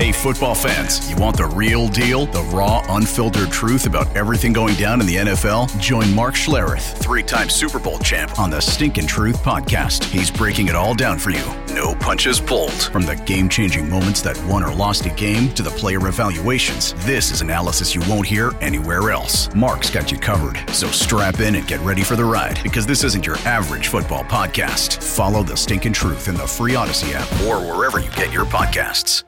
Hey, football fans, you want the real deal? The raw, unfiltered truth about everything going down in the NFL? Join Mark Schlereth, 3-time Super Bowl champ, on the Stinkin' Truth podcast. He's breaking it all down for you. No punches pulled. From the game-changing moments that won or lost a game to the player evaluations, this is analysis you won't hear anywhere else. Mark's got you covered, so strap in and get ready for the ride, because this isn't your average football podcast. Follow the Stinkin' Truth in the free Odyssey app or wherever you get your podcasts.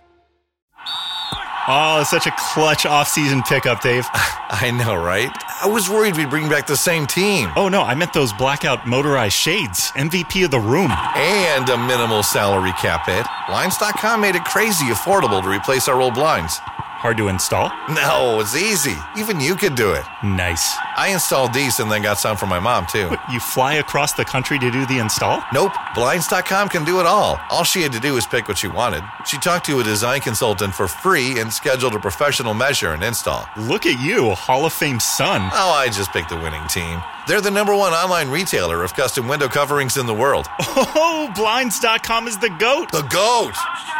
Oh, such a clutch off-season pickup, Dave. I know, right? I was worried we'd bring back the same team. Oh, no, I meant those blackout motorized shades. MVP of the room. And a minimal salary cap hit. Blinds.com made it crazy affordable to replace our old blinds. Hard to install? No, it's easy. Even you could do it. Nice. I installed these and then got some for my mom, too. What, you fly across the country to do the install? Nope. Blinds.com can do it all. All she had to do was pick what she wanted. She talked to a design consultant for free and scheduled a professional measure and install. Look at you, a Hall of Fame son. Oh, I just picked the winning team. They're the #1 online retailer of custom window coverings in the world. Oh, Blinds.com is the GOAT. The GOAT!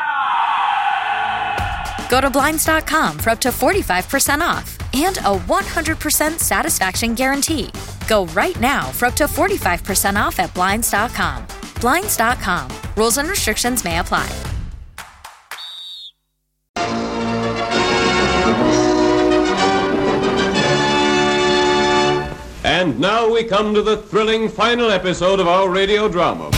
Go to Blinds.com for up to 45% off and a 100% satisfaction guarantee. Go right now for up to 45% off at Blinds.com. Blinds.com. Rules and restrictions may apply. And now we come to the thrilling final episode of our radio drama.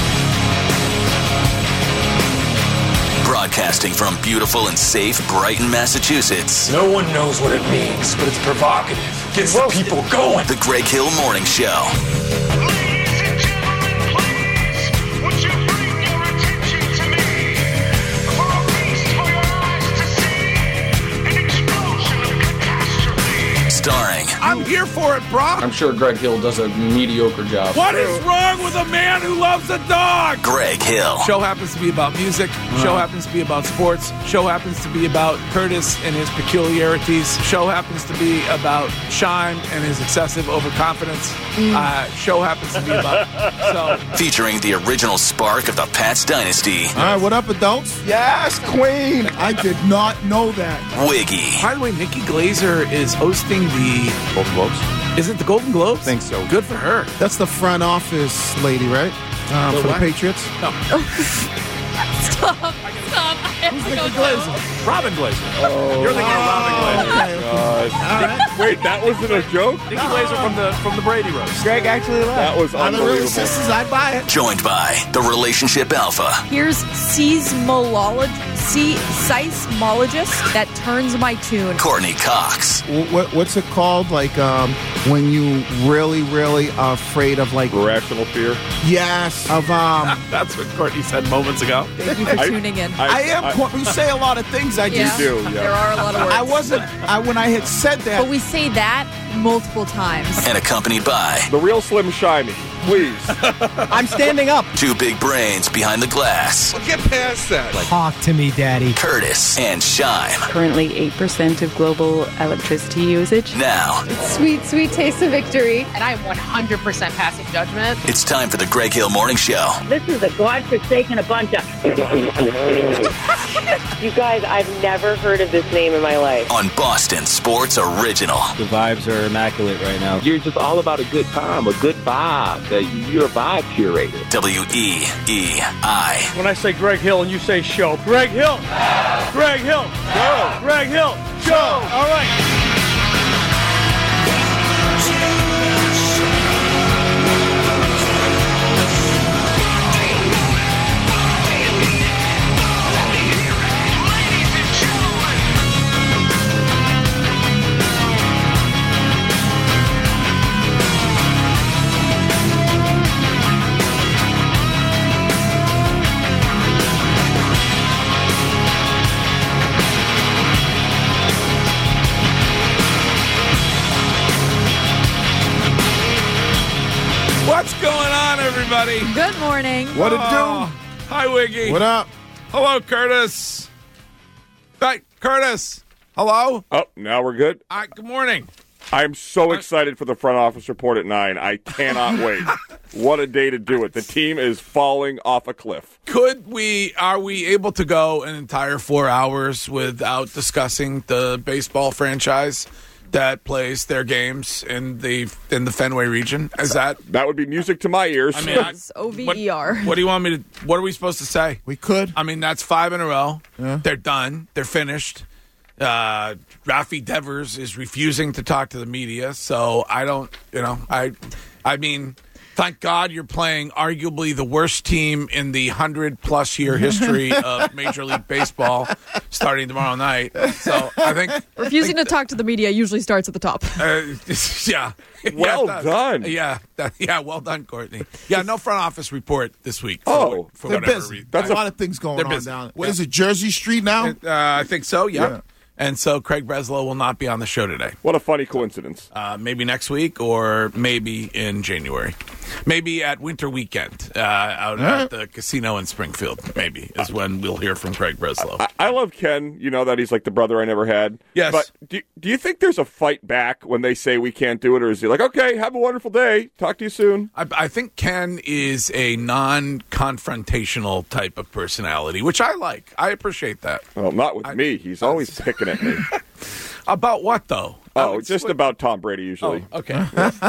Broadcasting from beautiful and safe Brighton, Massachusetts. No one knows what it means, but it's provocative. Gets the people going. The Greg Hill Morning Show. Ladies and gentlemen, please, would you bring your attention to me? For a feast for your eyes to see, an explosion of catastrophe. Starring. I'm here for it, bro. I'm sure Greg Hill does a mediocre job. What is wrong with a man who loves a dog? Greg Hill. Show happens to be about music. Show happens to be about sports. Show happens to be about Curtis and his peculiarities. Show happens to be about Shime and his excessive overconfidence. Show happens to be about Featuring the original spark of the Pats dynasty. All right, what up, adults? Yes, Queen. I did not know that. Wiggy. By the way, Nikki Glaser is hosting the Golden Globes. Is it the Golden Globes? I think so. Good for her. That's the front office lady, right? For the Patriots? No. Stop. Who's Nikki Glaser? Robin Glaser. Oh. You're thinking of Robin Glaser. Wait, that wasn't a joke? Nikki Glaser from the Brady Roast. Greg actually left. That was I'm the real unbelievable. sisters, I'd buy it. Joined by the Relationship Alpha. Here's seismologist that turns my tune. Courtney Cox. What's it called? Like when you really, really are afraid of like... Irrational fear. Yes. Of That's what Courtney said moments ago. Thank you for tuning in. I am. You say a lot of things. I Yeah, just do, yeah. there are a lot of words. I wasn't. When I had said that. But we say that multiple times. And accompanied by The real Slim Shimey. Please. I'm standing up. two big brains behind the glass. Well, get past that. Talk to me, Daddy. Curtis and Shime. Currently 8% of global electricity usage. Now, Sweet, sweet taste of victory. And I am 100% passing judgment. it's time for the Greg Hill Morning Show. This is a godforsaken bunch of... You guys, I've never heard of this name in my life. On Boston Sports Original. The vibes are immaculate right now. You're just all about a good time, a good vibe. You're a vibe curator. WEEI. When I say Greg Hill and you say show, Greg Hill. Greg Hill. Show. Greg Hill. Show. All right. What's going on, everybody? Good morning. What it do? Hi, Wiggy. What up? Hello, Curtis. Hi, Curtis. Hello. Oh, now we're good. Good morning. I'm so excited for the front office report at 9. I cannot wait. What a day to do it. The team is falling off a cliff. Are we able to go an entire 4 hours without discussing the baseball franchise that plays their games in the Fenway region? That would be music to my ears. I mean, It's OVER. What do you want me to? What are we supposed to say? We could. I mean, that's 5 in a row. Yeah. They're done. They're finished. Rafi Devers is refusing to talk to the media, so I don't. I mean. Thank God you're playing arguably the worst team in the 100-plus year history of Major League Baseball starting tomorrow night. So I think Refusing to talk to the media usually starts at the top. Yeah. Well done. Yeah. Well done, Courtney. Yeah, no front office report this week. They're whatever busy. reason. That's a lot of things going on down. What is it, Jersey Street now? I think so, yeah. And so Craig Breslow will not be on the show today. What a funny coincidence. Maybe next week or maybe in January. Maybe at Winter Weekend out at the casino in Springfield, maybe, is when we'll hear from Craig Breslow. I love Ken. You know that he's like the brother I never had. Yes. But do you think there's a fight back when they say we can't do it? Or is he like, okay, have a wonderful day. Talk to you soon? I think Ken is a non-confrontational type of personality, which I like. I appreciate that. Well, not with me. He's always picking at me. About what, though? Just about Tom Brady, usually. Oh, okay.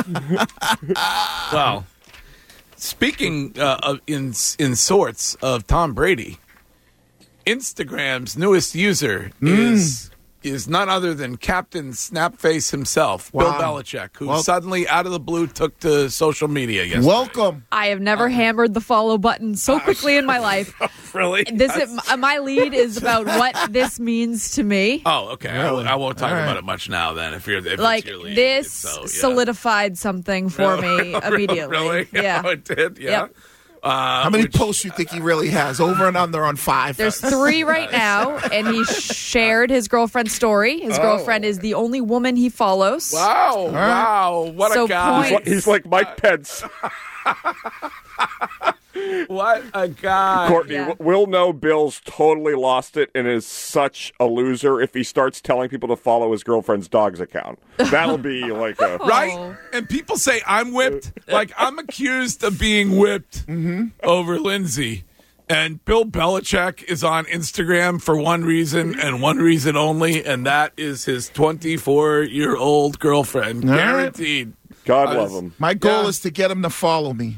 Well, speaking in sorts of Tom Brady, Instagram's newest user is none other than Captain Snapface himself, Wow. Bill Belichick, who suddenly, out of the blue, took to social media yesterday. Welcome. I have never hammered the follow button so quickly in my life. Really? My lead is about what this means to me. Oh, okay. Really? I won't talk All right. about it much now. Then, if Like it's your lead, this so, yeah. solidified something for me immediately. Really? Yeah. Oh, it did. Yeah. Yep. How many posts you think he really has? Over and under on 5. There's 3 right now, and he shared his girlfriend's story. His girlfriend is the only woman he follows. Wow! Wow! What So a guy! He's like Mike Pence. What a guy! Courtney, Yeah. we'll know Bill's totally lost it and is such a loser if he starts telling people to follow his girlfriend's dog's account. That'll be like a... Right? And people say I'm whipped. Like, I'm accused of being whipped over Lindsay. And Bill Belichick is on Instagram for one reason and one reason only, and that is his 24-year-old girlfriend. All right. Guaranteed. God love him. My goal is to get him to follow me.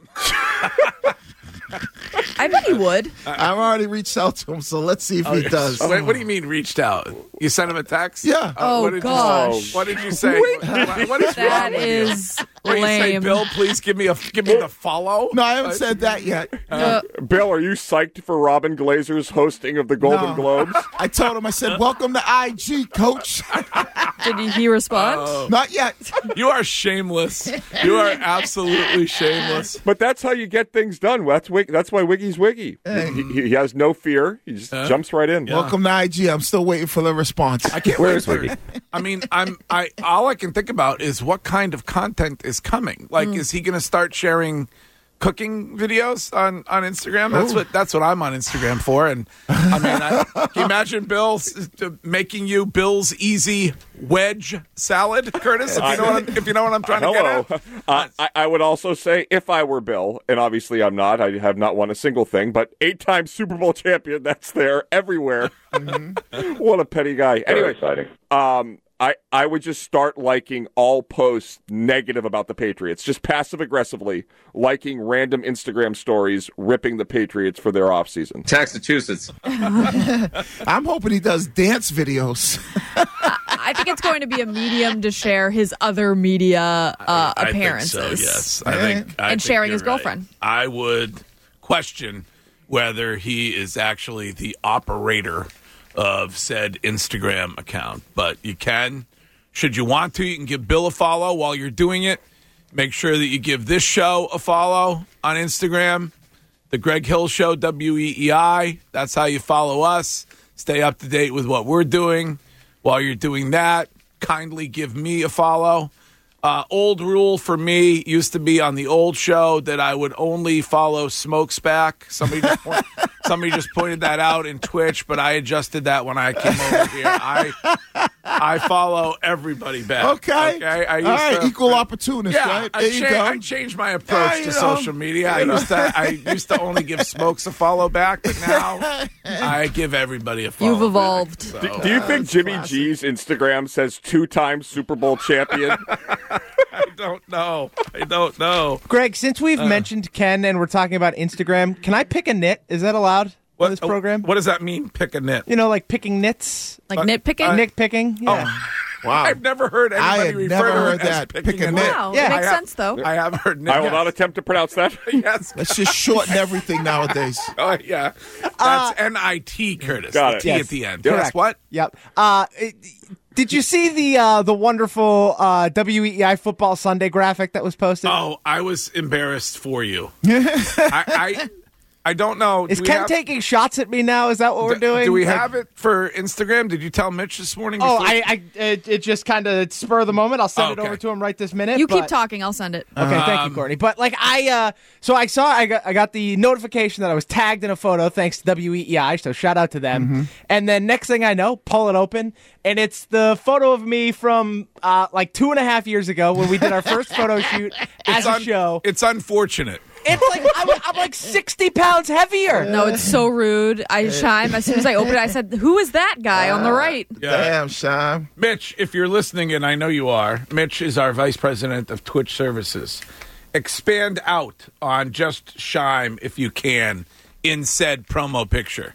I bet he would. I've already reached out to him, so let's see if he does. Wait, what do you mean reached out? You sent him a text? Yeah. Oh, gosh. What did you say? What is That wrong with you? is When you say, lame. Bill, please give me the follow? No, I haven't said that yet. Bill, are you psyched for Robin Glazer's hosting of the Golden No. Globes? I told him, I said, welcome to IG, coach. Did he respond? Not yet. You are shameless. You are absolutely shameless. But that's how you get things done. That's why Wiggy's Wiggy. He has no fear. He just jumps right in. Welcome to IG. I'm still waiting for the response. I can't wait for it. I mean, all I can think about is what kind of content is coming. Like, is he going to start sharing cooking videos on Instagram? That's what I'm on Instagram for. And I mean, can you imagine Bill making you Bill's easy wedge salad, Curtis? If you know what I'm trying to get at. I would also say, if I were Bill, and obviously I'm not, I have not won a single thing, but 8-time Super Bowl champion, that's there everywhere. What a petty guy. Anyway, exciting. I would just start liking all posts negative about the Patriots, just passive-aggressively liking random Instagram stories ripping the Patriots for their offseason. Massachusetts. I'm hoping he does dance videos. I think it's going to be a medium to share his other media appearances. I think so, yes. I think sharing you're his girlfriend. Right. I would question whether he is actually the operator of said Instagram account. But you can, should you want to, you can give Bill a follow while you're doing it. Make sure that you give this show a follow on Instagram. The Greg Hill Show, WEEI. That's how you follow us. Stay up to date with what we're doing. While you're doing that, kindly give me a follow. Old rule for me used to be on the old show that I would only follow Smokesback. Somebody just pointed that out in Twitch, but I adjusted that when I came over here. I follow everybody back. Okay. I used All right, to, equal opportunist, yeah, right? There you go. I changed my approach to social media. I You used to only give Smokes a follow back, but now I give everybody a follow. You've evolved. Back, so. Do you think Jimmy G's Instagram says 2-time Super Bowl champion? I don't know. Greg, since we've mentioned Ken and we're talking about Instagram, can I pick a nit? Is that allowed on this program? What does that mean, pick a nit? You know, like picking nits? Like nitpicking? Nitpicking? Yeah. Wow. I've never heard anybody refer to it as picking a nit. Wow, it makes sense, though. I have heard nit. I will not attempt to pronounce that. Yes. Let's just shorten everything nowadays. Oh, yeah. That's N-I-T, Curtis. Got the it. T Yes. at the end. Correct. Yes, what? Yep. Did you see the wonderful WEEI Football Sunday graphic that was posted? Oh, I was embarrassed for you. I don't know. Is Ken taking shots at me now? Is that what we're doing? Do we have it for Instagram? Did you tell Mitch this morning? Oh, before? it just kind of spur of the moment. I'll send it Okay. over to him right this minute. You keep but- talking. I'll send it. Okay, thank you, Courtney. But like I got the notification that I was tagged in a photo thanks to WEEI, so shout out to them. Mm-hmm. And then next thing I know, pull it open, and it's the photo of me from like 2.5 years ago when we did our first photo shoot as a show. It's unfortunate. It's like I'm like 60 pounds heavier. No, it's so rude. Shime, as soon as I opened it, I said, "Who is that guy on the right?" Damn, Sean. Mitch, if you're listening, and I know you are, Mitch is our vice president of Twitch services. Expand out on just Shime, if you can, in said promo picture.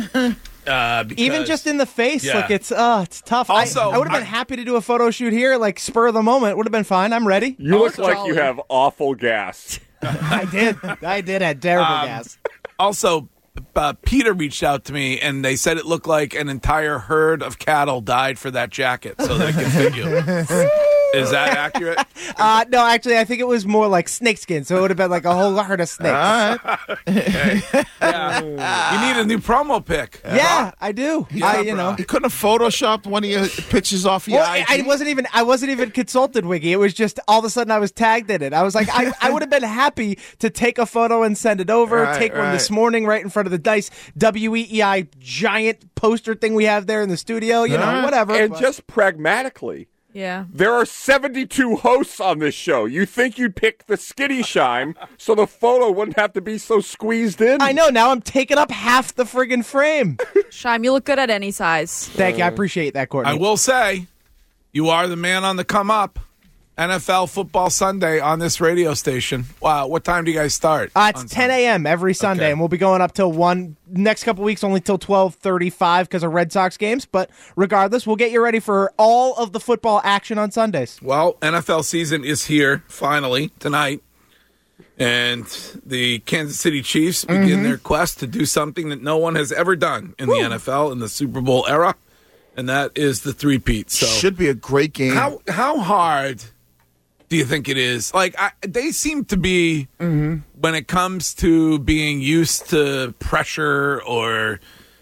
Even just in the face, Yeah. like it's tough. Also, I would have been happy to do a photo shoot here, like spur of the moment. Would have been fine. I'm ready. You look like you have awful gas. I did have terrible gas. Also, Peter reached out to me, and they said it looked like an entire herd of cattle died for that jacket so they could fit you. Is that accurate? No, actually, I think it was more like snakeskin, so it would have been like a whole herd of snakes. Okay. Yeah. You need a new promo pic. Yeah, I do. Yeah, you know. You couldn't have photoshopped one of your pictures off your Well, IG? I wasn't even consulted, Wiggy. It was just all of a sudden I was tagged in it. I was like, I would have been happy to take a photo and send it over. Right, take one right. this morning right in front of the Dice WEEI giant poster thing we have there in the studio. You know, whatever. And but- just pragmatically, Yeah. there are 72 hosts on this show. You think you'd pick the skinny Shime so the photo wouldn't have to be so squeezed in? I know. Now I'm taking up half the friggin' frame. Shime, you look good at any size. Thank you. I appreciate that, Courtney. I will say, you are the man on the come up. NFL Football Sunday on this radio station. Wow, what time do you guys start? It's 10 a.m. every Sunday, and we'll be going up till 1. Next couple weeks, only till 12:35 because of Red Sox games. But regardless, we'll get you ready for all of the football action on Sundays. Well, NFL season is here, finally, tonight. And the Kansas City Chiefs begin their quest to do something that no one has ever done in the NFL in the Super Bowl era, and that is the three-peat. So should be a great game. How hard do you think it is? Like, they seem to be, when it comes to being used to pressure or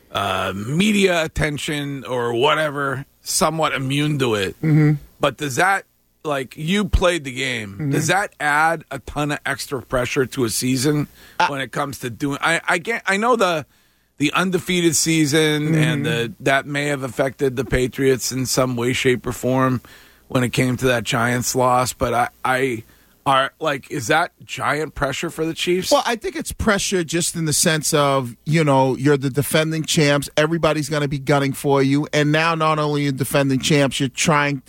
media attention or whatever, somewhat immune to it. But does that, like, you played the game, does that add a ton of extra pressure to a season when it comes to doing? I know the undefeated season and that may have affected the Patriots in some way, shape, or form when it came to that Giants loss, but is that giant pressure for the Chiefs? Well, I think it's pressure just in the sense of, you're the defending champs. Everybody's going to be gunning for you. And now not only are you defending champs, you're trying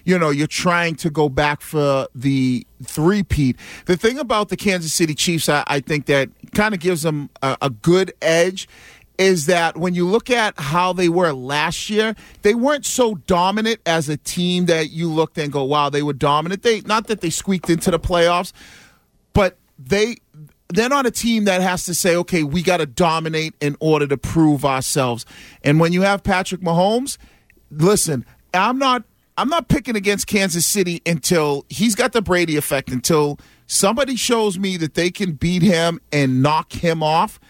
to go back for the three-peat. The thing about the Kansas City Chiefs, I think that kind of gives them a good edge is that when you look at how they were last year, they weren't so dominant as a team that you looked and go, wow, they were dominant. Not that they squeaked into the playoffs, but they're not a team that has to say, okay, we got to dominate in order to prove ourselves. And when you have Patrick Mahomes, listen, I'm not picking against Kansas City until he's got the Brady effect, until somebody shows me that they can beat him and knock him off.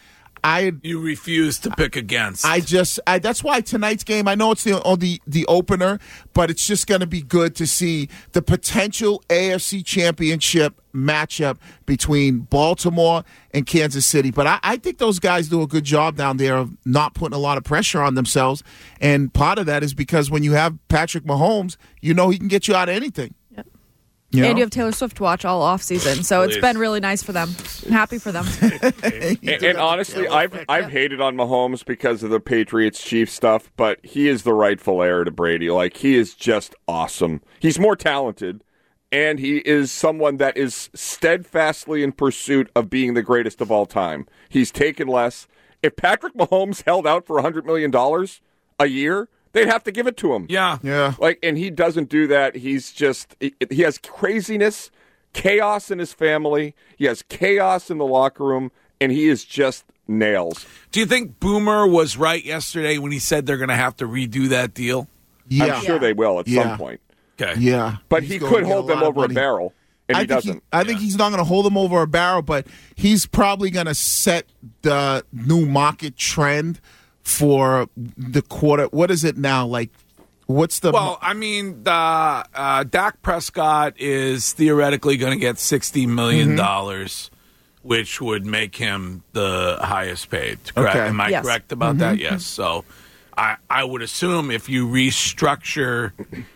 You refuse to pick against. That's why tonight's game, I know it's the opener, but it's just going to be good to see the potential AFC Championship matchup between Baltimore and Kansas City. But I think those guys do a good job down there of not putting a lot of pressure on themselves. And part of that is because when you have Patrick Mahomes, you know he can get you out of anything. And you have Taylor Swift to watch all off season, so it's been really nice for them. I'm happy for them. and honestly, I've hated on Mahomes because of the Patriots-Chiefs stuff, but he is the rightful heir to Brady. Like, he is just awesome. He's more talented, and he is someone that is steadfastly in pursuit of being the greatest of all time. He's taken less. If Patrick Mahomes held out for $100 million a year, they'd have to give it to him. Yeah. And he doesn't do that. He has craziness, chaos in his family. He has chaos in the locker room, and he is just nails. Do you think Boomer was right yesterday when he said they're going to have to redo that deal? Yeah. I'm sure they will at some point. Okay. Yeah. But he could hold them over a barrel, and he doesn't. I think he's not going to hold them over a barrel, but he's probably going to set the new market trend for the quarter. What is it now? Like, what's the... Well, I mean, Dak Prescott is theoretically going to get $60 million, which would make him the highest paid. Correct? Okay. Am I correct about that? Yes. So I would assume if you restructure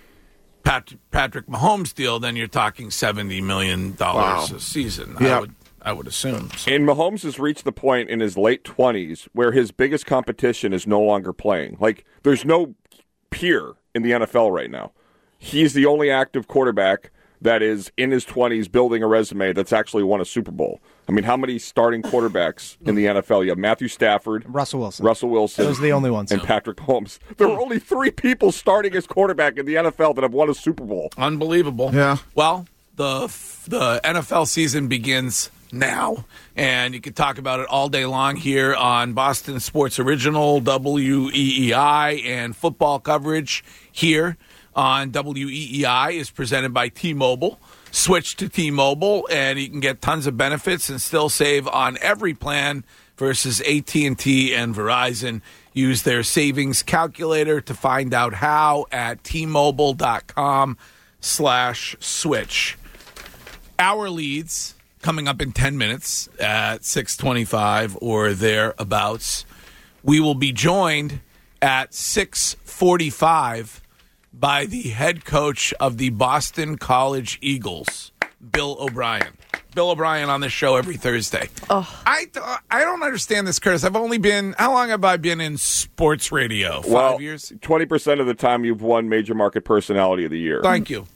Patrick Mahomes' deal, then you're talking $70 million a season. Yeah. I would assume. So. And Mahomes has reached the point in his late 20s where his biggest competition is no longer playing. Like, there's no peer in the NFL right now. He's the only active quarterback that is in his 20s building a resume that's actually won a Super Bowl. I mean, how many starting quarterbacks in the NFL? You have Matthew Stafford, Russell Wilson. Those are the only ones. And Patrick Mahomes. There are only 3 people starting as quarterback in the NFL that have won a Super Bowl. Unbelievable. Yeah. Well, the NFL season begins now, and you can talk about it all day long here on Boston Sports Original, WEEI, and football coverage here on WEEI is presented by T-Mobile. Switch to T-Mobile, and you can get tons of benefits and still save on every plan versus AT&T and Verizon. Use their savings calculator to find out how at T-Mobile.com/switch. Our leads coming up in 10 minutes at 6:25 or thereabouts. We will be joined at 6:45 by the head coach of the Boston College Eagles, Bill O'Brien. Bill O'Brien on this show every Thursday. Oh. I don't understand this, Curtis. How long have I been in sports radio? 5 years? 20% of the time you've won Major Market Personality of the Year. Thank you.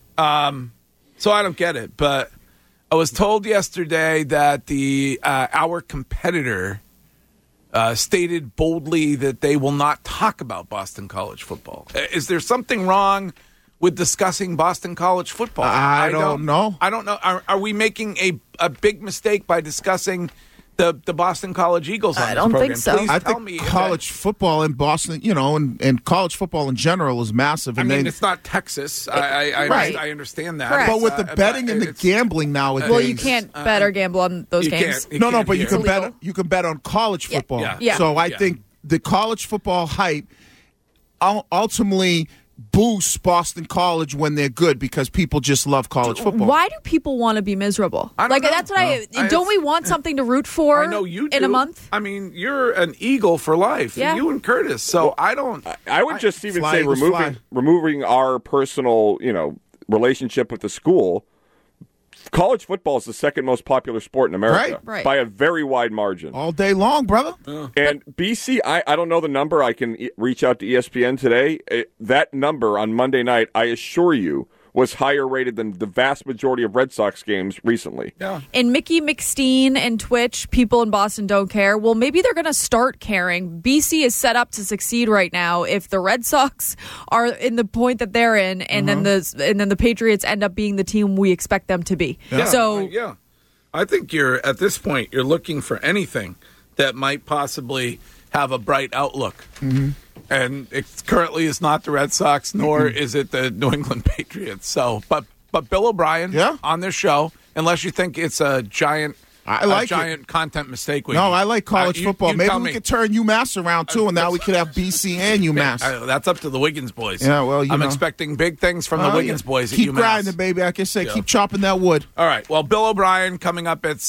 So I don't get it, but I was told yesterday that our competitor stated boldly that they will not talk about Boston College football. Is there something wrong with discussing Boston College football? I don't know. I don't know. Are we making a big mistake by discussing the Boston College Eagles on I this don't program? think so. Please I tell think me college football in Boston, and college football in general is massive. I And mean, it's not Texas. I understand that. Correct. but with the betting and the gambling nowadays, Well, you can't bet or gamble on those games. No, but you It's can illegal. bet on college football. Yeah. So I think the college football hype ultimately boosts Boston College when they're good because people just love college football. Why do people want to be miserable? I don't know. That's what don't we want something to root for I know you do. in a month? I mean, you're an Eagle for life. Yeah. You and Curtis. So I don't. I would just even Fly say Eagles fly. removing our personal, relationship with the school. College football is the second most popular sport in America Right. by a very wide margin. All day long, brother. And BC, I don't know the number. I can reach out to ESPN today. That number on Monday night, I assure you, was higher rated than the vast majority of Red Sox games recently. Yeah. And Mickey McSteen and Twitch, people in Boston don't care. Well, maybe they're going to start caring. BC is set up to succeed right now. If the Red Sox are in the point that they're in, and then the Patriots end up being the team we expect them to be. Yeah. So I think at this point you're looking for anything that might possibly have a bright outlook. Mm-hmm. And it currently is not the Red Sox, nor is it the New England Patriots. So, but Bill O'Brien on this show, unless you think it's a giant I like a giant content mistake. No, I like college football. you Maybe tell we me. could turn UMass around, too, and now we could have BC and UMass. That's up to the Wiggins boys. Yeah, well, I'm know. expecting big things from the Wiggins boys at Keep UMass. grinding, baby. Like I say, keep chopping that wood. All right. Well, Bill O'Brien coming up at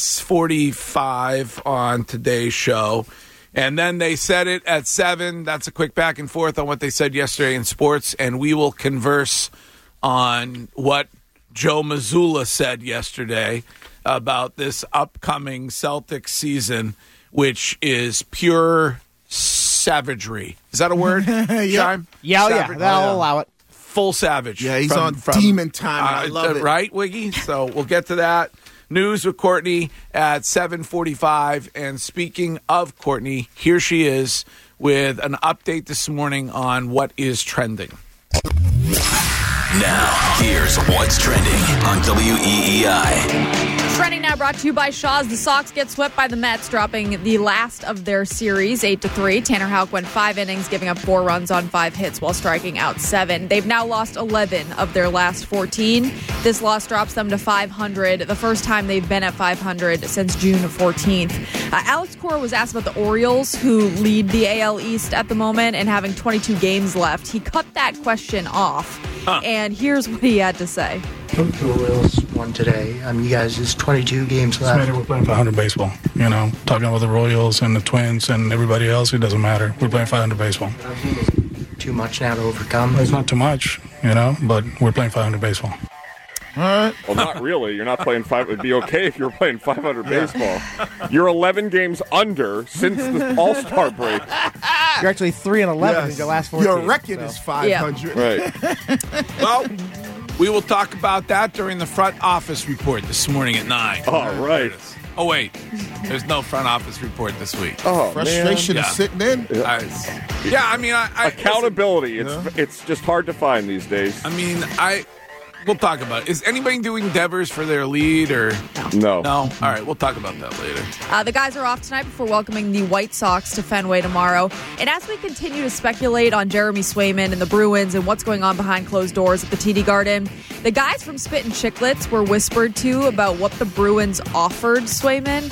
6:45 on today's show. And then they said it at 7. That's a quick back and forth on what they said yesterday in sports. And we will converse on what Joe Mazzulla said yesterday about this upcoming Celtics season, which is pure savagery. Is that a word? Shime? Yeah, I'll allow it. Full savage. Yeah, he's on demon time. I love it. Right, Wiggy? So we'll get to that. News with Courtney at 7:45. And speaking of Courtney, here she is with an update this morning on what is trending. Now, here's what's trending on WEEI. Trending now brought to you by Shaw's. The Sox get swept by the Mets, dropping the last of their series, 8-3. Tanner Houck went 5 innings, giving up 4 runs on 5 hits while striking out 7. They've now lost 11 of their last 14. This loss drops them to 500, the first time they've been at 500 since June 14th. Alex Cora was asked about the Orioles, who lead the AL East at the moment and having 22 games left. He cut that question off, and here's what he had to say. The Orioles won today. You guys, it's 22 games left. We're playing 500 baseball. Talking about the Royals and the Twins and everybody else, it doesn't matter. We're playing 500 baseball. Too much now to overcome. It's not too much, but we're playing 500 baseball. All right. Well, not really. You're not playing 5. It'd be okay if you were playing 500 baseball. You're 11 games under since the All-Star break. You're actually 3-11 in your last 14. Your record is 500. Right. Well, we will talk about that during the front office report this morning at 9. All right. Oh, wait. There's no front office report this week. Oh, Frustration man. is sitting in. Accountability. It's just hard to find these days. We'll talk about it. Is anybody doing Devers for their lead or no? No. All right, we'll talk about that later. The guys are off tonight before welcoming the White Sox to Fenway tomorrow. And as we continue to speculate on Jeremy Swayman and the Bruins and what's going on behind closed doors at the TD Garden, the guys from Spit and Chicklets were whispered to about what the Bruins offered Swayman.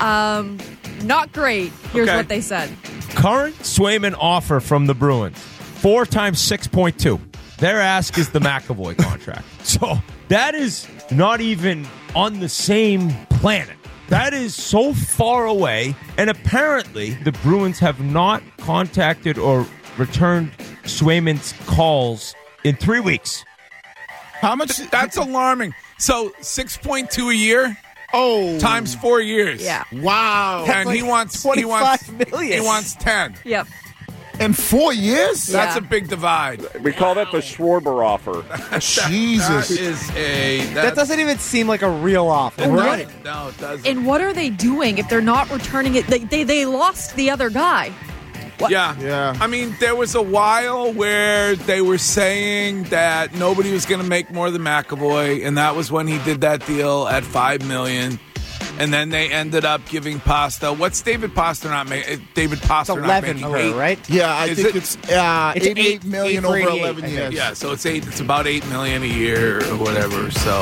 Not great. Here's what they said. Current Swayman offer from the Bruins, 4 times 6.2. Their ask is the McAvoy contract. So that is not even on the same planet. That is so far away. And apparently the Bruins have not contacted or returned Swayman's calls in 3 weeks. How much? That's alarming. So 6.2 a year? Oh. Times 4 years. Yeah. Wow. And he wants 25 million. He wants 10. Yep. In 4 years? That's a big divide. We call that the Schwarber offer. Jesus. That doesn't even seem like a real offer. Right. No, it doesn't. And what are they doing if they're not returning it? They lost the other guy. What? Yeah. I mean, there was a while where they were saying that nobody was going to make more than McAvoy, and that was when he did that deal at $5 million. And then they ended up giving Pasta. What's David Pasta not making? David Pasta not making 8, right? Yeah, I think it's $8 million over 11 years. Yeah, so it's $8. It's about $8 million a year or whatever. So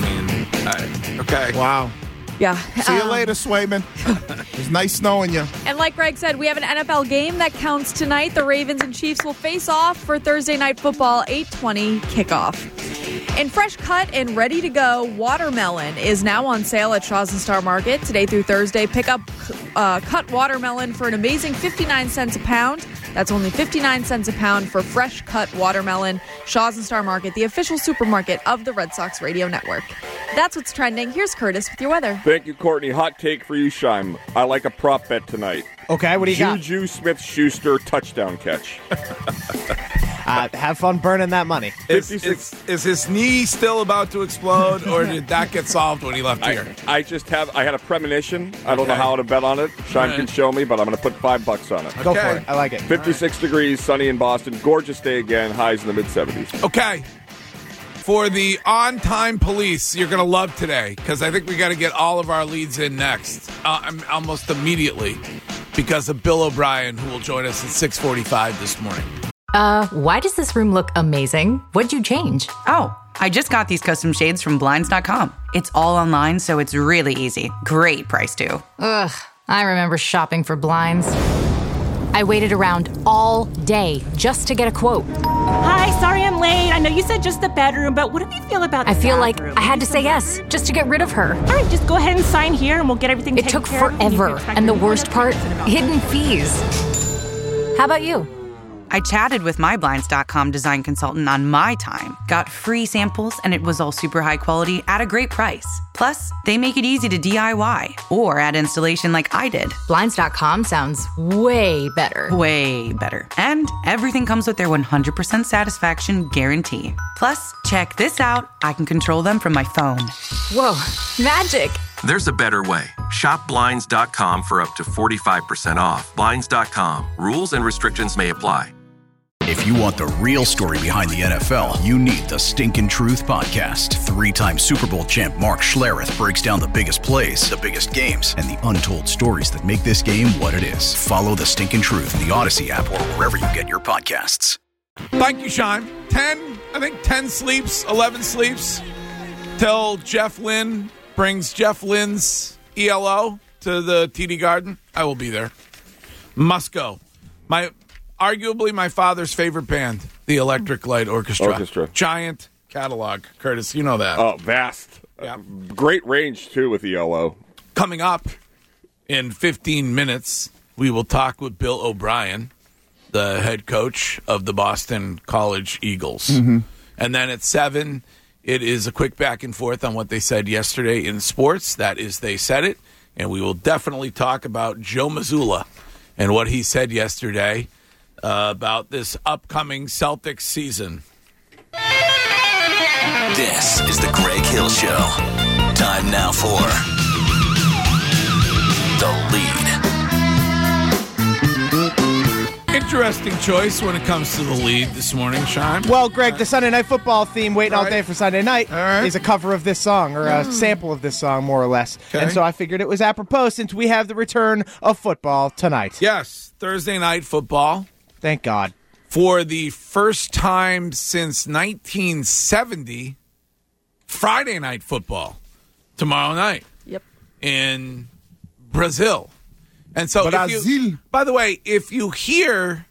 okay. Wow. Yeah. See you later, Swayman. It was nice knowing you. And like Greg said, we have an NFL game that counts tonight. The Ravens and Chiefs will face off for Thursday Night Football, 8:20 kickoff. And fresh cut and ready to go watermelon is now on sale at Shaw's and Star Market today through Thursday. Pick up cut watermelon for an amazing 59 cents a pound. That's only 59 cents a pound for fresh cut watermelon. Shaw's and Star Market, the official supermarket of the Red Sox Radio Network. That's what's trending. Here's Curtis with your weather. Thank you, Courtney. Hot take for you, Shime. I like a prop bet tonight. Okay, what do you got? Juju Smith-Schuster touchdown catch. Have fun burning that money. Is his knee still about to explode, or did that get solved when he left here? I had a premonition. I don't know how to bet on it. Shime can show me, but I'm going to put $5 on it. Go for it. I like it. 56 degrees, sunny in Boston. Gorgeous day again. Highs in the mid-70s. Okay. For the on-time police, you're going to love today, because I think we got to get all of our leads in next, almost immediately, because of Bill O'Brien, who will join us at 6:45 this morning. Why does this room look amazing? What'd you change? Oh, I just got these custom shades from Blinds.com. It's all online, so it's really easy. Great price, too. Ugh, I remember shopping for blinds. I waited around all day just to get a quote. Hi, sorry I'm late. I know you said just the bedroom, but what do you feel about the I feel bathroom? like I had to say yes just to get rid of her. All right, just go ahead and sign here and we'll get everything It taken took care of. forever, and the worst part, hidden fees. How about you? I chatted with my Blinds.com design consultant on my time, got free samples, and it was all super high quality at a great price. Plus, they make it easy to DIY or add installation like I did. Blinds.com sounds way better. Way better. And everything comes with their 100% satisfaction guarantee. Plus, check this out. I can control them from my phone. Whoa, magic. There's a better way. Shop Blinds.com for up to 45% off. Blinds.com. Rules and restrictions may apply. If you want the real story behind the NFL, you need the Stinkin' Truth Podcast. 3-time Super Bowl champ Mark Schlereth breaks down the biggest plays, the biggest games, and the untold stories that make this game what it is. Follow the Stinkin' Truth in the Odyssey app or wherever you get your podcasts. Thank you, Sean. 10 sleeps, 11 sleeps, till Jeff Lynne brings Jeff Lynne's ELO to the TD Garden. I will be there. Must go. Arguably my father's favorite band, the Electric Light Orchestra. Giant catalog. Curtis, you know that. Oh, vast. Yeah. Great range, too, with ELO. Coming up in 15 minutes, we will talk with Bill O'Brien, the head coach of the Boston College Eagles. Mm-hmm. And then at 7, it is a quick back and forth on what they said yesterday in sports. That is, they said it. And we will definitely talk about Joe Mazzulla and what he said yesterday about this upcoming Celtics season. This is the Greg Hill Show. Time now for The Lead. Interesting choice when it comes to the lead this morning, Sean. Well, Greg, the Sunday Night Football theme, Waiting All Day for Sunday Night, is a cover of this song, or a sample of this song, more or less. Okay. And so I figured it was apropos since we have the return of football tonight. Yes, Thursday night football. Thank God. For the first time since 1970, Friday night football tomorrow night. Yep. In Brazil. And so, by the way, if you hear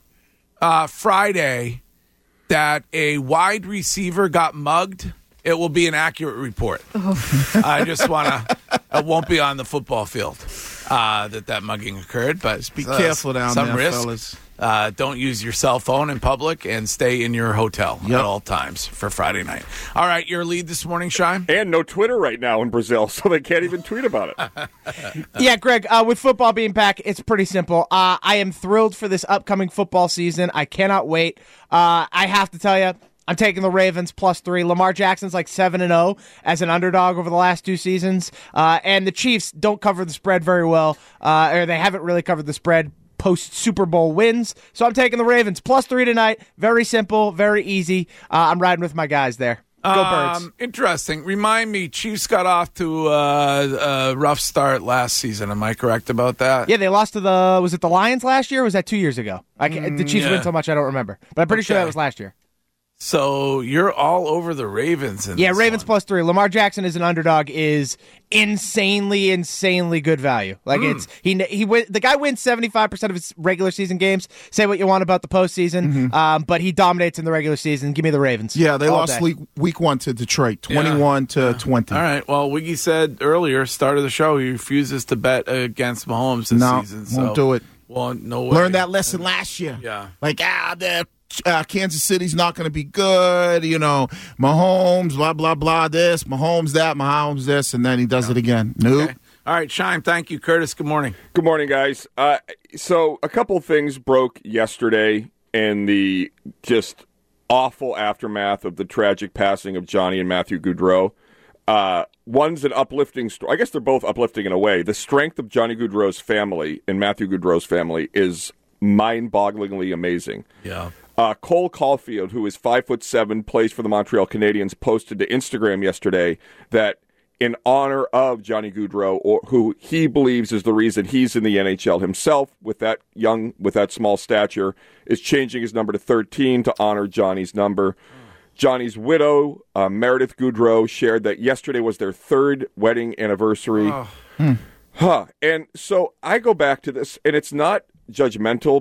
Friday that a wide receiver got mugged, it will be an accurate report. I just want to, it won't be on the football field that mugging occurred, but be careful down some there, risk. fellas. Don't use your cell phone in public and stay in your hotel at all times for Friday night. All right, your lead this morning, Shine? And no Twitter right now in Brazil, so they can't even tweet about it. Yeah, Greg, with football being back, it's pretty simple. I am thrilled for this upcoming football season. I cannot wait. I have to tell you, I'm taking the Ravens +3. Lamar Jackson's like 7-0 as an underdog over the last 2 seasons. And the Chiefs don't cover the spread very well, or they haven't really covered the spread post-Super Bowl wins. So I'm taking the Ravens +3 tonight. Very simple, very easy. I'm riding with my guys there. Go Birds. Interesting. Remind me, Chiefs got off to a rough start last season. Am I correct about that? Yeah, they lost to was it the Lions last year, or was that 2 years ago? The Chiefs win so much I don't remember. But I'm pretty sure that was last year. So you're all over the Ravens. Ravens +3. Lamar Jackson as an underdog is insanely good value. Like it's the guy wins 75% of his regular season games. Say what you want about the postseason, but he dominates in the regular season. Give me the Ravens. Yeah, they lost week 1 to Detroit, 21-20. All right. Well, Wiggy said earlier, start of the show, he refuses to bet against Mahomes this season. So won't do it. Well, no way. Learned that lesson last year. Yeah. Like, Kansas City's not going to be good, Mahomes, blah, blah, blah, this, Mahomes that, Mahomes this, and then he does it again. Nope. Okay. All right, Shime, thank you. Curtis, good morning. Good morning, guys. So a couple things broke yesterday in the just awful aftermath of the tragic passing of Johnny and Matthew Goudreau. One's an uplifting story. I guess they're both uplifting in a way. The strength of Johnny Goudreau's family and Matthew Goudreau's family is mind-bogglingly amazing. Yeah. Cole Caulfield, who is 5'7", plays for the Montreal Canadiens, posted to Instagram yesterday that in honor of Johnny Gaudreau, or who he believes is the reason he's in the NHL himself with that small stature, is changing his number to 13 to honor Johnny's number. Johnny's widow, Meredith Gaudreau, shared that yesterday was their 3rd wedding anniversary. And so I go back to this, and it's not judgmental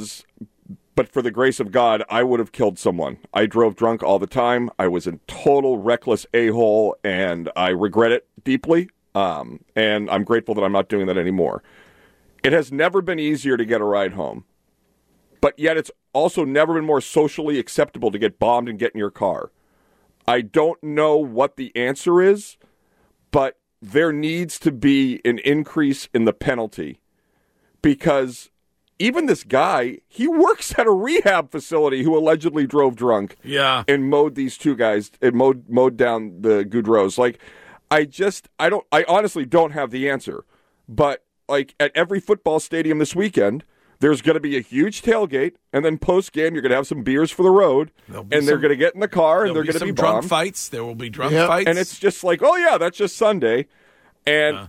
but for the grace of God, I would have killed someone. I drove drunk all the time. I was a total reckless a-hole, and I regret it deeply. And I'm grateful that I'm not doing that anymore. It has never been easier to get a ride home. But yet it's also never been more socially acceptable to get bombed and get in your car. I don't know what the answer is, but there needs to be an increase in the penalty. Because even this guy, he works at a rehab facility who allegedly drove drunk. Yeah. And mowed these two guys, and mowed down the Gaudreaus. Like, I honestly don't have the answer. But, like, at every football stadium this weekend, there's going to be a huge tailgate, and then post-game, you're going to have some beers for the road, and they're going to get in the car, and they're going to be drunk bombed. fights. There will be drunk fights. And it's just like, oh, yeah, that's just Sunday. And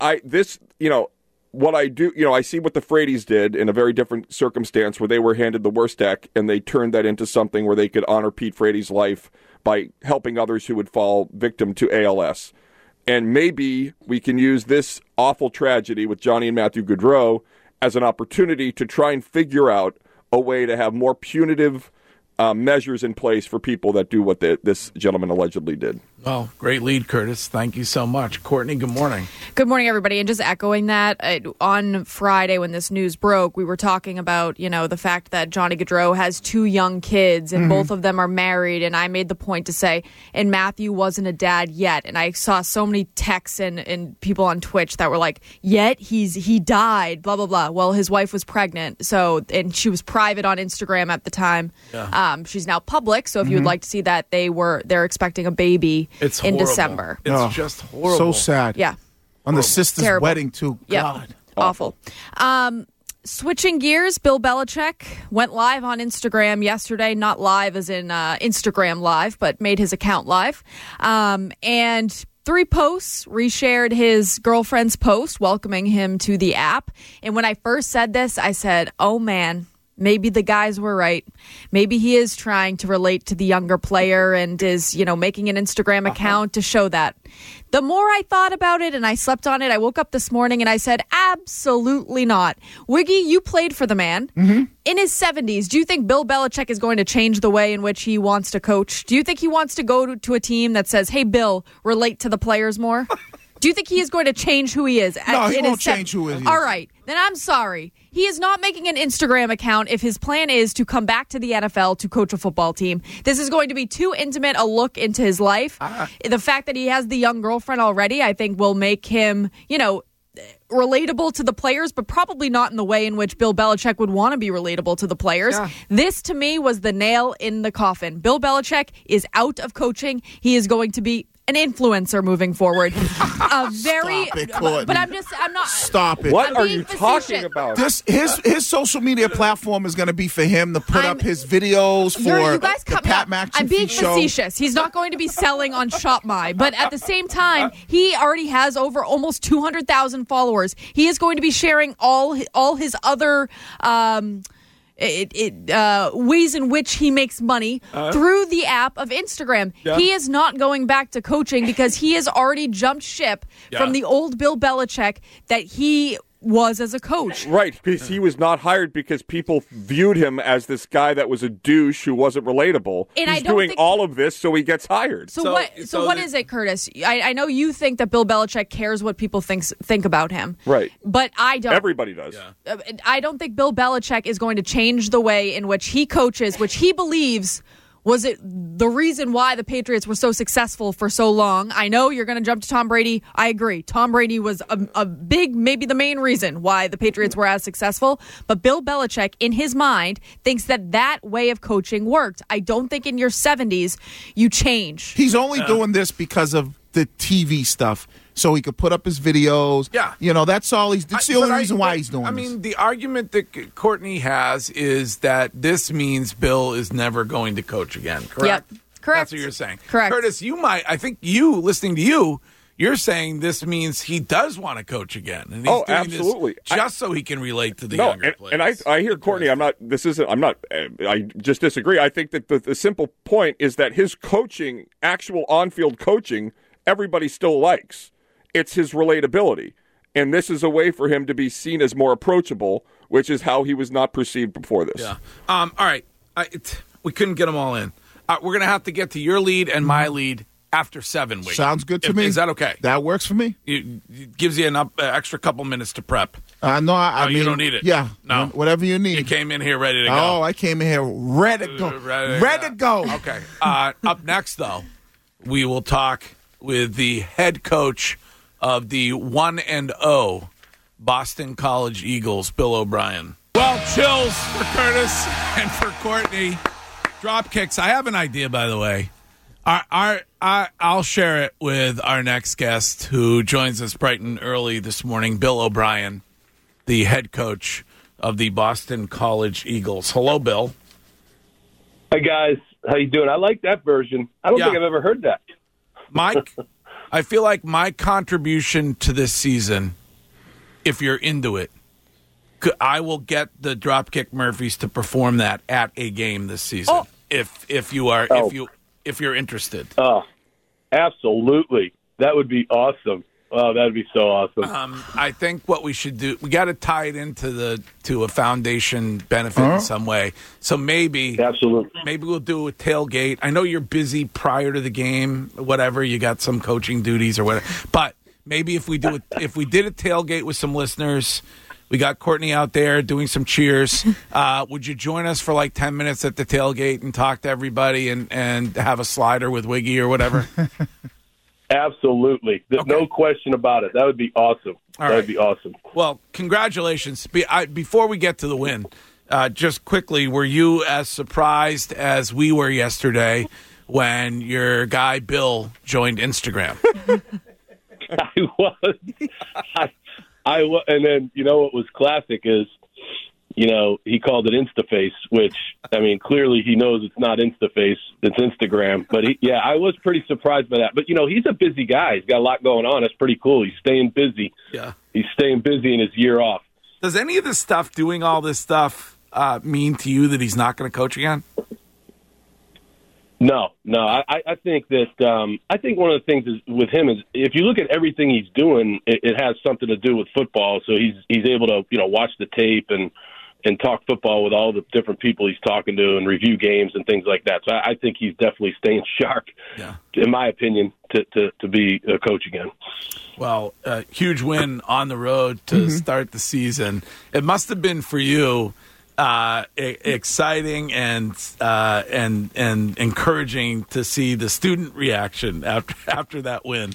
what I do, I see what the Frady's did in a very different circumstance where they were handed the worst deck, and they turned that into something where they could honor Pete Frady's life by helping others who would fall victim to ALS. And maybe we can use this awful tragedy with Johnny and Matthew Gaudreau as an opportunity to try and figure out a way to have more punitive measures in place for people that do what this gentleman allegedly did. Well, great lead, Curtis. Thank you so much. Courtney, good morning. Good morning, everybody. And just echoing that, on Friday when this news broke, we were talking about, the fact that Johnny Gaudreau has 2 young kids and both of them are married. And I made the point to say, and Matthew wasn't a dad yet. And I saw so many texts and people on Twitch that were like, yet he died, blah, blah, blah. Well, his wife was pregnant. And she was private on Instagram at the time. Yeah. She's now public. So if you would like to see that, they're expecting a baby. It's in horrible. December. It's just horrible. So sad. Yeah. On the sister's Terrible. wedding, too. Yep. God. Awful. Switching gears, Bill Belichick went live on Instagram yesterday. Not live as in Instagram live, but made his account live. And 3 posts, reshared his girlfriend's post welcoming him to the app. And when I first said this, I said, oh, man. Maybe the guys were right. Maybe he is trying to relate to the younger player and is, making an Instagram account to show that. The more I thought about it and I slept on it, I woke up this morning and I said, absolutely not. Wiggy, you played for the man. In his 70s, do you think Bill Belichick is going to change the way in which he wants to coach? Do you think he wants to go to a team that says, hey, Bill, relate to the players more? Do you think he is going to change who he is? No, he won't change who he is. All right, then I'm sorry. He is not making an Instagram account if his plan is to come back to the NFL to coach a football team. This is going to be too intimate a look into his life. The fact that he has the young girlfriend already, I think, will make him, relatable to the players, but probably not in the way in which Bill Belichick would want to be relatable to the players. Yeah. This, to me, was the nail in the coffin. Bill Belichick is out of coaching. He is going to be an influencer moving forward. Stop it, Courtney. But I'm not. Stop it. What are you talking about? His social media platform is going to be for him to put up his videos for you guys the Pat McAfee I'm being show. facetious. He's not going to be selling on ShopMy, but at the same time, he already has over almost 200,000 followers. He is going to be sharing all his other ways in which he makes money through the app of Instagram. Yeah. He is not going back to coaching because he has already jumped ship from the old Bill Belichick that he was as a coach. Right, because he was not hired because people viewed him as this guy that was a douche who wasn't relatable. And he's doing all of this so he gets hired. So what is it, Curtis? I know you think that Bill Belichick cares what people think about him. Right. But I don't. Everybody does. Yeah. I don't think Bill Belichick is going to change the way in which he coaches, which he believes was it the reason why the Patriots were so successful for so long. I know you're going to jump to Tom Brady. I agree. Tom Brady was a big, maybe the main reason why the Patriots were as successful. But Bill Belichick, in his mind, thinks that way of coaching worked. I don't think in your 70s you change. He's only doing this because of the TV stuff. So he could put up his videos. Yeah. That's all that's the only reason why he's doing this. I mean, the argument that Courtney has is that this means Bill is never going to coach again, correct? Yep. Correct. That's what you're saying. Correct. Curtis, I think listening to you, You're saying this means he does want to coach again, and he's doing absolutely. this just so he can relate to the younger players. And I hear Courtney. I just disagree. I think that the simple point is that his coaching, actual on-field coaching, everybody still likes. It's his relatability. And this is a way for him to be seen as more approachable, which is how he was not perceived before this. Yeah. All right. We couldn't get them all in. We're going to have to get to your lead and my lead after 7 weeks. Sounds good to me. Is that okay? That works for me. It gives you an extra couple minutes to prep. No, I mean, you don't need it. Yeah. No. Whatever you need. You came in here ready to go. Oh, I came in here ready to go. Ready to go. Okay. Up next, though, we will talk with the head coach of the 1-0 Boston College Eagles, Bill O'Brien. Well, chills for Curtis and for Courtney. Drop kicks. I have an idea, by the way. I'll share it with our next guest who joins us bright and early this morning, Bill O'Brien, the head coach of the Boston College Eagles. Hello, Bill. Hi, guys. How you doing? I like that version. I don't think I've ever heard that. Mike, I feel like my contribution to this season, if you're into it, I will get the Dropkick Murphys to perform that at a game this season. If you're interested. Oh, absolutely. That would be awesome. Oh, that would be so awesome. I think what we should do, we got to tie it into a foundation benefit in some way. So maybe we'll do a tailgate. I know you're busy prior to the game, whatever. You got some coaching duties or whatever. But maybe if we did a tailgate with some listeners. We got Courtney out there doing some cheers. Would you join us for like 10 minutes at the tailgate and talk to everybody and have a slider with Wiggy or whatever? Absolutely. There's no question about it. That would be awesome. That would be awesome. Well, congratulations. Before we get to the win, just quickly, were you as surprised as we were yesterday when your guy Bill joined Instagram? I was. And then, what was classic is, he called it InstaFace, which, I mean, clearly he knows it's not InstaFace, it's Instagram. But, I was pretty surprised by that. But, he's a busy guy. He's got a lot going on. That's pretty cool. He's staying busy. Yeah. He's staying busy in his year off. Does any of this stuff, doing all this stuff, mean to you that he's not going to coach again? No. I think that I think one of the things is with him is if you look at everything he's doing, it has something to do with football. So he's able to watch the tape and talk football with all the different people he's talking to and review games and things like that. So I think he's definitely staying sharp, in my opinion, to be a coach again. Well, a huge win on the road to start the season. It must have been for you. Exciting and encouraging to see the student reaction after that win.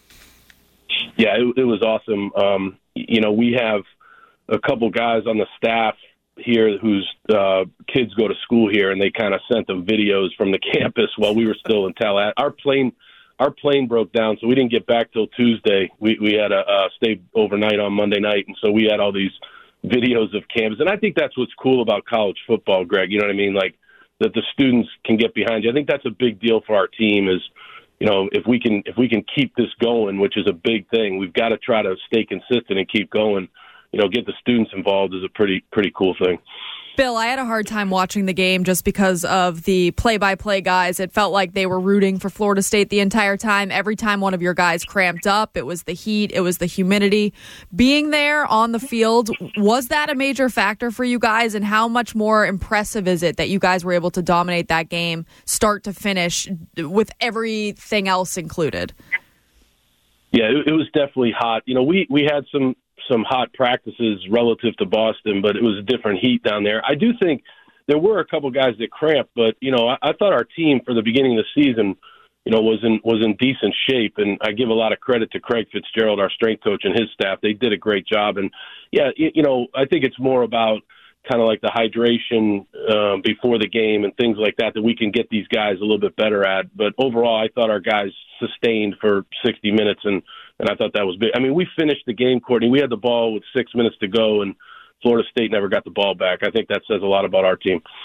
Yeah, it was awesome. We have a couple guys on the staff here whose kids go to school here, and they kind of sent them videos from the campus while we were still in Tallahassee. Our plane broke down, so we didn't get back till Tuesday. We had to stay overnight on Monday night, and so we had all these videos of campus. And I think that's what's cool about college football, Greg. You know what I mean? Like that the students can get behind you. I think that's a big deal for our team is, if we can keep this going, which is a big thing, we've got to try to stay consistent and keep going. Get the students involved is a pretty cool thing. Bill, I had a hard time watching the game just because of the play-by-play guys. It felt like they were rooting for Florida State the entire time. Every time one of your guys cramped up, it was the heat, it was the humidity. Being there on the field, was that a major factor for you guys? And how much more impressive is it that you guys were able to dominate that game start to finish with everything else included? Yeah, it was definitely hot. We had some hot practices relative to Boston, but it was a different heat down there. I do think there were a couple guys that cramped, but I thought our team for the beginning of the season, was in decent shape, and I give a lot of credit to Craig Fitzgerald, our strength coach, and his staff. They did a great job, and I think it's more about kind of like the hydration before the game and things like that we can get these guys a little bit better at. But overall, I thought our guys sustained for 60 minutes, and I thought that was big. I mean, we finished the game, Courtney. We had the ball with 6 minutes to go, and Florida State never got the ball back. I think that says a lot about our team.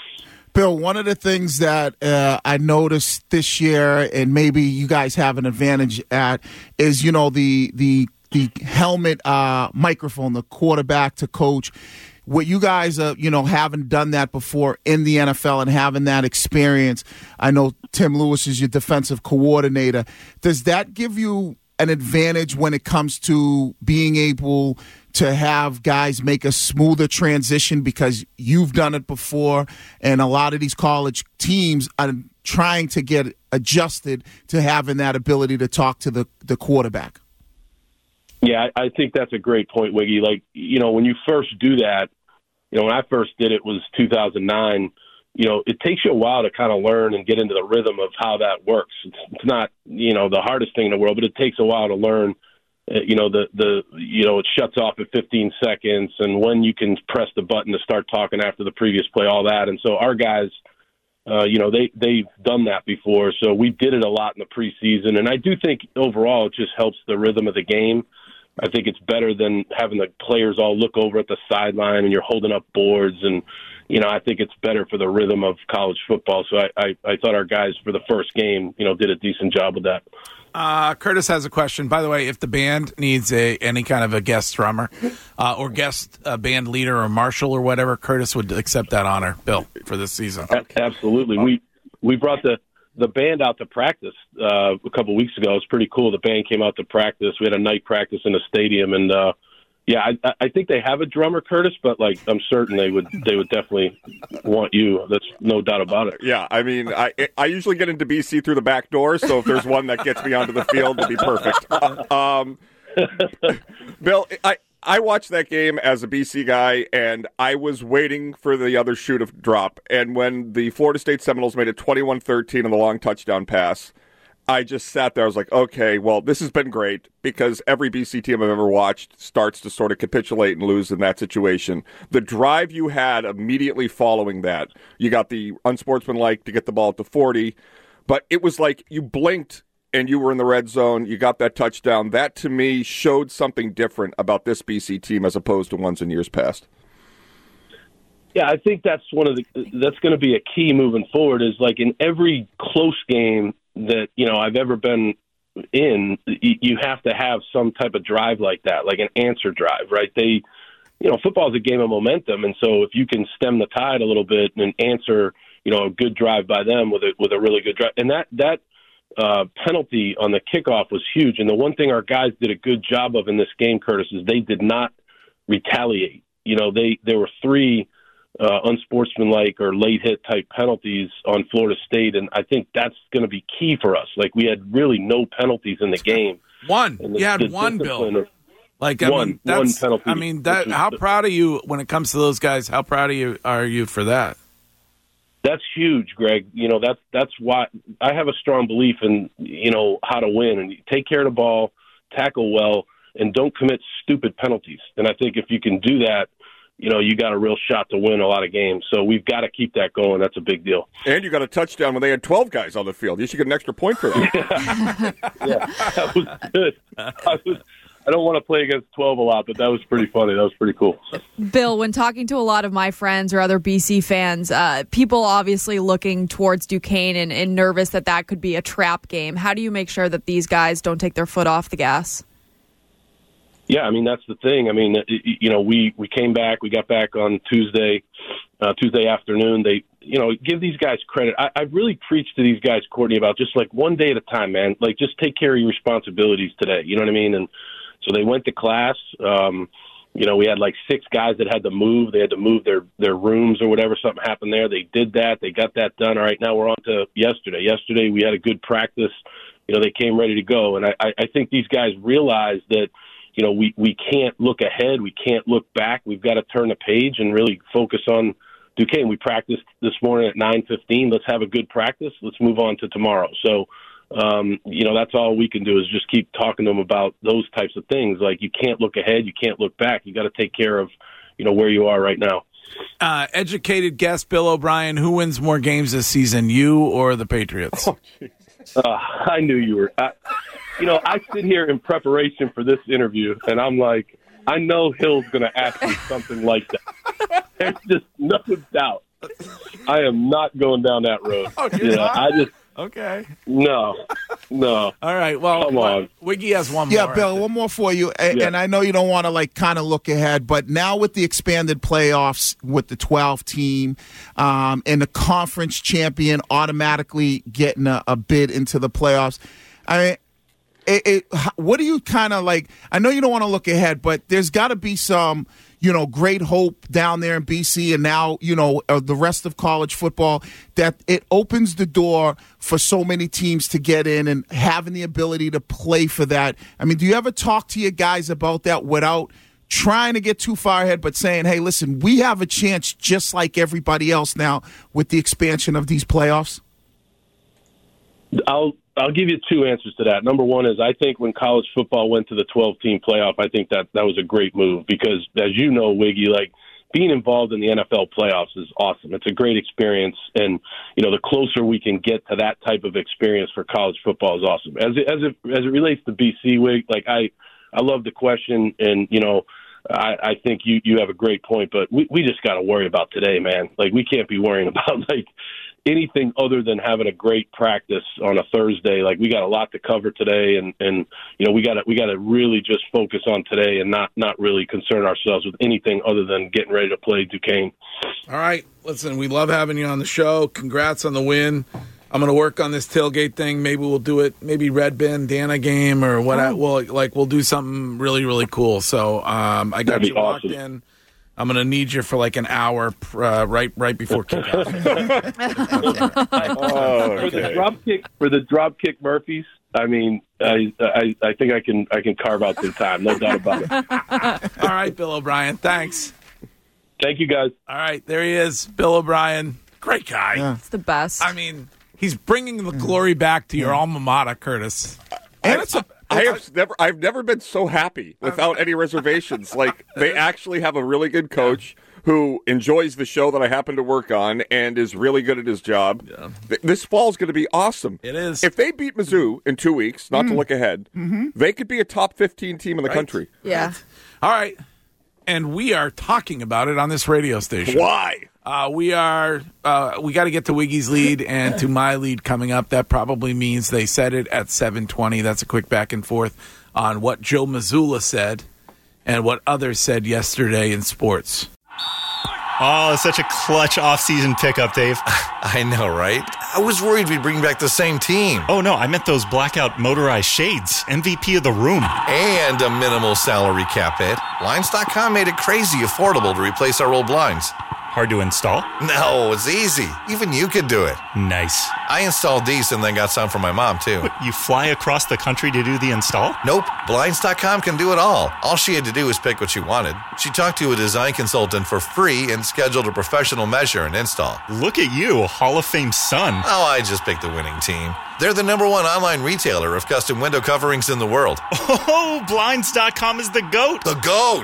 Bill, one of the things that I noticed this year, and maybe you guys have an advantage at, is, you know, the helmet microphone, the quarterback to coach. What you guys, haven't done that before in the NFL and having that experience. I know Tim Lewis is your defensive coordinator. Does that give you an advantage when it comes to being able to have guys make a smoother transition because you've done it before, and a lot of these college teams are trying to get adjusted to having that ability to talk to the quarterback? Yeah, I think that's a great point, Wiggy. Like, when you first do that, when I first did it was 2009, it takes you a while to kind of learn and get into the rhythm of how that works. It's not, the hardest thing in the world, but it takes a while to learn. It shuts off at 15 seconds and when you can press the button to start talking after the previous play, all that. And so our guys, they've done that before. So we did it a lot in the preseason. And I do think overall it just helps the rhythm of the game. I think it's better than having the players all look over at the sideline and you're holding up boards. And, I think it's better for the rhythm of college football. So I thought our guys for the first game, did a decent job with that. Curtis has a question. By the way, if the band needs any kind of a guest drummer or guest band leader or marshal or whatever, Curtis would accept that honor, Bill, for this season. Absolutely. We brought the band out to practice a couple weeks ago. It was pretty cool. The band came out to practice. We had a night practice in the stadium, and I think they have a drummer, Curtis, but I'm certain they would definitely want you. That's no doubt about it. Yeah, I mean, I usually get into BC through the back door, so if there's one that gets me onto the field, it'll be perfect. Bill, I watched that game as a BC guy, and I was waiting for the other shoe to drop. And when the Florida State Seminoles made it 21-13 on the long touchdown pass, I just sat there. I was like, okay, well, this has been great because every BC team I've ever watched starts to sort of capitulate and lose in that situation. The drive you had immediately following that, you got the unsportsmanlike to get the ball at the 40, but it was like you blinked and you were in the red zone. You got that touchdown. That, to me, showed something different about this BC team as opposed to ones in years past. Yeah, I think that's that's going to be a key moving forward. Is like in every close game that I've ever been in, you have to have some type of drive like that, like an answer drive, right? Football is a game of momentum, and so if you can stem the tide a little bit and answer, a good drive by them with a really good drive, and that penalty on the kickoff was huge. And the one thing our guys did a good job of in this game, Curtis, is they did not retaliate. There were 3 unsportsmanlike or late hit type penalties on Florida State, and I think that's going to be key for us. Like, we had really no penalties in the game. You had one, Bill. One penalty. I mean, how proud are you when it comes to those guys? How proud are you for that? That's huge, Greg. That's why I have a strong belief in how to win, and take care of the ball, tackle well, and don't commit stupid penalties. And I think if you can do that, you got a real shot to win a lot of games. So we've got to keep that going. That's a big deal. And you got a touchdown when they had 12 guys on the field. You should get an extra point for that. Yeah, that was good. I don't want to play against 12 a lot, but that was pretty funny. That was pretty cool. Bill, when talking to a lot of my friends or other BC fans, people obviously looking towards Duquesne and nervous that could be a trap game. How do you make sure that these guys don't take their foot off the gas? Yeah, I mean, that's the thing. I mean, we came back. We got back on Tuesday afternoon. They, give these guys credit. I've really preached to these guys, Courtney, about just like one day at a time, man. Like, just take care of your responsibilities today. You know what I mean? And so they went to class. We had like 6 guys that had to move. They had to move their rooms or whatever. Something happened there. They did that. They got that done. All right, now we're on to yesterday. Yesterday we had a good practice. They came ready to go. And I think these guys realized that, we can't look ahead. We can't look back. We've got to turn the page and really focus on Duquesne. We practiced this morning at 9:15. Let's have a good practice. Let's move on to tomorrow. So, that's all we can do is just keep talking to them about those types of things. Like, you can't look ahead. You can't look back. You got to take care of, where you are right now. Educated guest, Bill O'Brien, who wins more games this season, you or the Patriots? I knew you were. I sit here in preparation for this interview, and I'm like, I know Hill's going to ask me something like that. There's just no doubt. I am not going down that road. Okay. No. All right. Well, come on. Wiggy has one more. Yeah, Bill, one more for you. And I know you don't want to kind of look ahead, but now with the expanded playoffs with the 12 team and the conference champion automatically getting a bid into the playoffs, I mean, what do you kind of like? I know you don't want to look ahead, but there's got to be some, great hope down there in BC and now, the rest of college football that it opens the door for so many teams to get in and having the ability to play for that. I mean, do you ever talk to your guys about that without trying to get too far ahead, but saying, hey, listen, we have a chance just like everybody else now with the expansion of these playoffs? I'll give you two answers to that. Number one is I think when college football went to the 12-team playoff, I think that was a great move because, as you know, Wiggy, being involved in the NFL playoffs is awesome. It's a great experience, and the closer we can get to that type of experience for college football is awesome. As it relates to BC, Wig, I love the question, and I think you have a great point, but we just got to worry about today, man. We can't be worrying about anything other than having a great practice on a Thursday. We got a lot to cover today, and we got to really just focus on today and not really concern ourselves with anything other than getting ready to play Duquesne. All right, listen, we love having you on the show. Congrats on the win. I'm going to work on this tailgate thing. Maybe we'll do it. Maybe Red Bin, Dana game, or what? We'll do something really, really cool. So I got you locked in. I'm going to need you for an hour right before kickoff. For the dropkick Murphys, I mean, I think I can carve out some time, no doubt about it. All right, Bill O'Brien, thanks. Thank you, guys. All right, there he is, Bill O'Brien. Great guy. Yeah. It's the best. I mean, he's bringing the glory back to your alma mater, Curtis. And I've never been so happy without any reservations. They actually have a really good coach who enjoys the show that I happen to work on and is really good at his job. Yeah. This fall is going to be awesome. It is. If they beat Mizzou in 2 weeks, not to look ahead, they could be a top 15 team in the country. Yeah. Right. All right. And we are talking about it on this radio station. Why? We got to get to Wiggy's lead and to my lead coming up. That probably means they said it at 7:20. That's a quick back and forth on what Joe Mazzulla said and what others said yesterday in sports. Oh, it's such a clutch off-season pickup, Dave. I know, right? I was worried we'd bring back the same team. Oh, no, I meant those blackout motorized shades. MVP of the room. And a minimal salary cap hit. Blinds.com made it crazy affordable to replace our old blinds. Hard to install? No, it's easy. Even you could do it. Nice. I installed these and then got some for my mom, too. You fly across the country to do the install? Nope. Blinds.com can do it all. All she had to do was pick what she wanted. She talked to a design consultant for free and scheduled a professional measure and install. Look at you, Hall of Fame son. Oh, I just picked the winning team. They're the #1 online retailer of custom window coverings in the world. Oh, Blinds.com is the GOAT. The GOAT.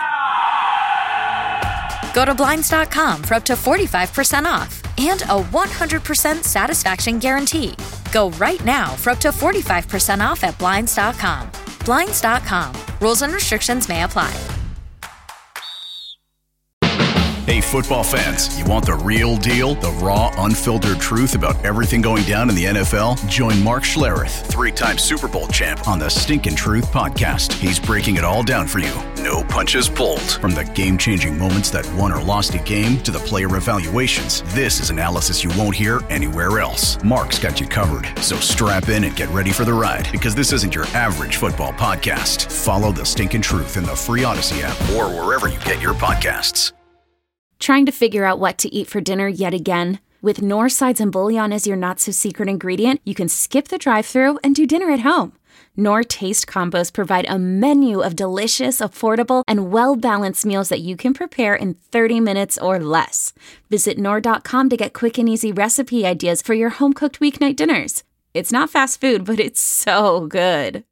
Go to Blinds.com for up to 45% off and a 100% satisfaction guarantee. Go right now for up to 45% off at Blinds.com. Blinds.com. Rules and restrictions may apply. Hey, football fans, you want the real deal? The raw, unfiltered truth about everything going down in the NFL? Join Mark Schlereth, 3-time Super Bowl champ, on the Stinkin' Truth podcast. He's breaking it all down for you. No punches pulled. From the game-changing moments that won or lost a game to the player evaluations, this is analysis you won't hear anywhere else. Mark's got you covered, so strap in and get ready for the ride, because this isn't your average football podcast. Follow the Stinkin' Truth in the free Odyssey app or wherever you get your podcasts. Trying to figure out what to eat for dinner yet again? With Knorr sides and bouillon as your not-so-secret ingredient, you can skip the drive-thru and do dinner at home. Knorr Taste Combos provide a menu of delicious, affordable, and well-balanced meals that you can prepare in 30 minutes or less. Visit Knorr.com to get quick and easy recipe ideas for your home-cooked weeknight dinners. It's not fast food, but it's so good.